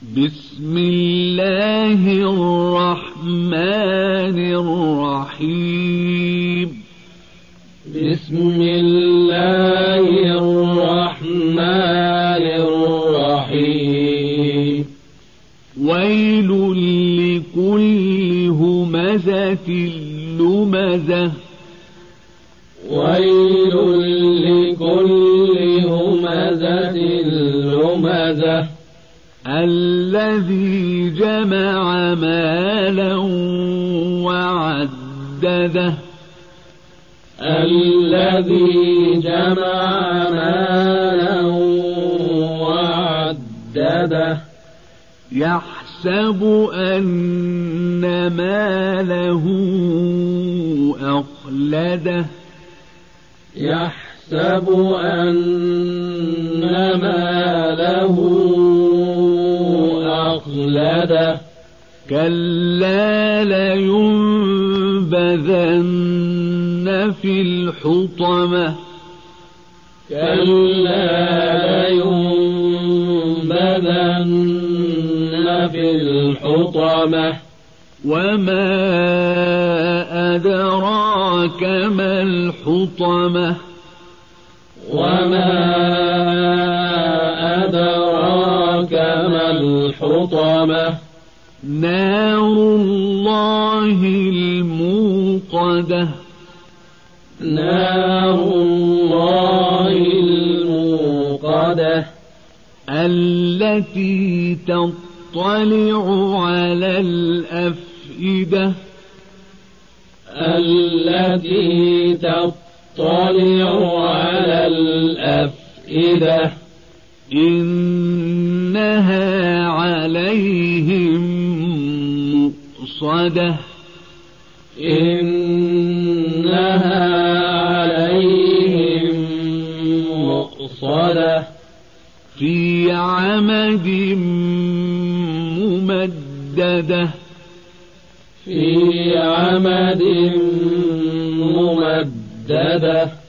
بسم الله الرحمن الرحيم. بسم الله الرحمن الرحيم. ويل لكل همزة لمزة. ويل لكل همزة لمزة. الذي جمع مالا وعدده. الذي جمع مالا وعدده. يحسب أن ماله أخلده. يحسب أن ماله أخلده. كلا لينبذن في الحطمة. كلا لينبذن في الحطمة. وما أدراك ما الحطمة. وما أدراك ما الحطمة. نار الله الموقدة. نار الله الموقدة. التي تطلع على الأفئدة. التي تطلع على الأفئدة. إنها عليهم مؤصدة. إنها عليهم مؤصدة. في عمد ممددة. في عمد ممددة.